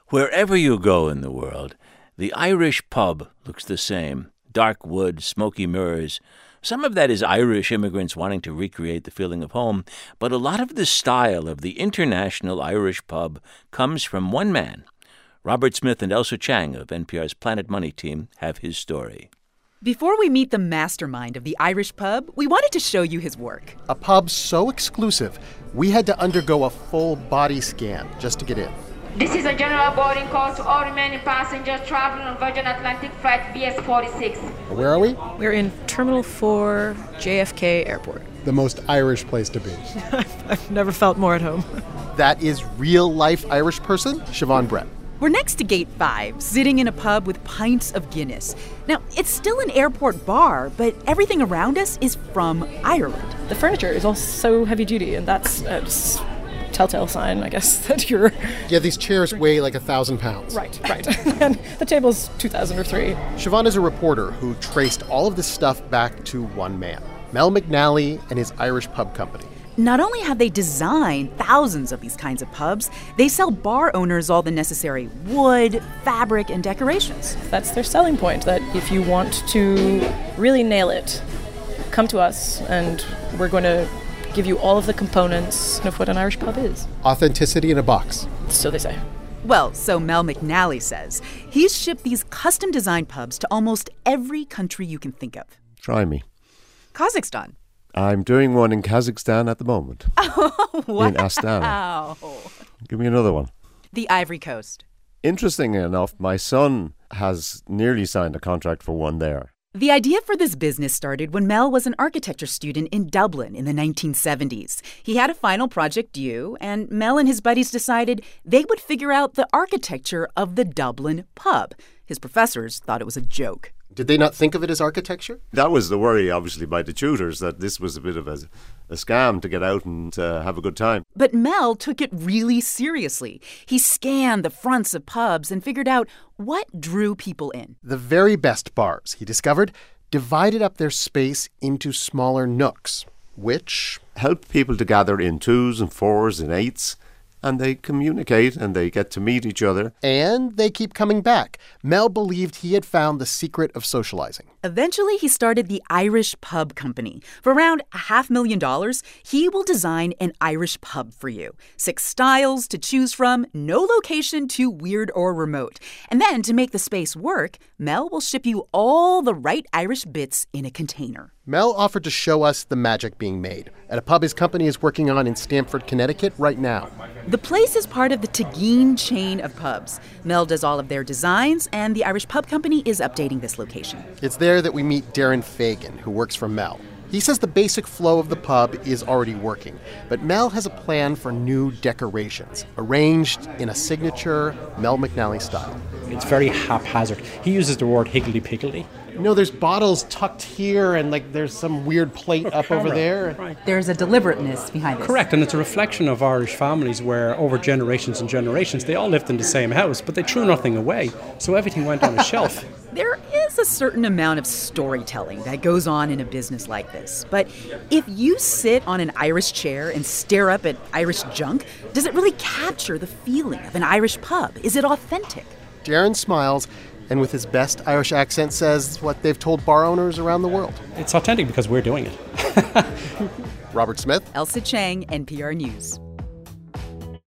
Wherever you go in the world, the Irish pub looks the same. Dark wood, smoky mirrors. Some of that is Irish immigrants wanting to recreate the feeling of home, but a lot of the style of the international Irish pub comes from one man. Robert Smith and Elsa Chang of NPR's Planet Money team have his story. Before we meet the mastermind of the Irish pub, we wanted to show you his work. A pub so exclusive, we had to undergo a full body scan just to get in. This is a general boarding call to all remaining passengers traveling on Virgin Atlantic flight VS46. Where are we? We're in Terminal 4, JFK Airport. The most Irish place to be. I've never felt more at home. That is real-life Irish person, Siobhan Brett. We're next to Gate 5, sitting in a pub with pints of Guinness. Now, it's still an airport bar, but everything around us is from Ireland. The furniture is all so heavy-duty, and that's just telltale sign, I guess, that you're... Yeah, these chairs weigh like 1,000 pounds. Right. And the table's 2,000 or 3. Siobhan is a reporter who traced all of this stuff back to one man, Mel McNally and his Irish pub company. Not only have they designed thousands of these kinds of pubs, they sell bar owners all the necessary wood, fabric, and decorations. That's their selling point, that if you want to really nail it, come to us and we're going to give you all of the components of what an Irish pub is. Authenticity in a box. So they say. Well, so Mel McNally says. He's shipped these custom-designed pubs to almost every country you can think of. Try me. Kazakhstan. I'm doing one in Kazakhstan at the moment. Oh, wow. In Astana. Give me another one. The Ivory Coast. Interestingly enough, my son has nearly signed a contract for one there. The idea for this business started when Mel was an architecture student in Dublin in the 1970s. He had a final project due, and Mel and his buddies decided they would figure out the architecture of the Dublin pub. His professors thought it was a joke. Did they not think of it as architecture? That was the worry, obviously, by the tutors, that this was a bit of a scam to get out and have a good time. But Mel took it really seriously. He scanned the fronts of pubs and figured out what drew people in. The very best bars, he discovered, divided up their space into smaller nooks, which helped people to gather in 2s and 4s and 8s. And they communicate and they get to meet each other. And they keep coming back. Mel believed he had found the secret of socializing. Eventually, he started the Irish Pub Company. For around $500,000, he will design an Irish pub for you. 6 styles to choose from, no location too weird or remote. And then, to make the space work, Mel will ship you all the right Irish bits in a container. Mel offered to show us the magic being made at a pub his company is working on in Stamford, Connecticut right now. The place is part of the Tagine chain of pubs. Mel does all of their designs, and the Irish Pub Company is updating this location. It's there that we meet Darren Fagan, who works for Mel. He says the basic flow of the pub is already working, but Mel has a plan for new decorations, arranged in a signature Mel McNally style. It's very haphazard. He uses the word higgledy-piggledy. You know, there's bottles tucked here and, there's some weird plate up over there. Right. There's a deliberateness behind this. Correct, and it's a reflection of Irish families where over generations and generations they all lived in the same house, but they threw nothing away, so everything went on a shelf. There is a certain amount of storytelling that goes on in a business like this. But if you sit on an Irish chair and stare up at Irish junk, does it really capture the feeling of an Irish pub? Is it authentic? Darren smiles and with his best Irish accent says what they've told bar owners around the world. It's authentic because we're doing it. Robert Smith. Elsa Chang, NPR News.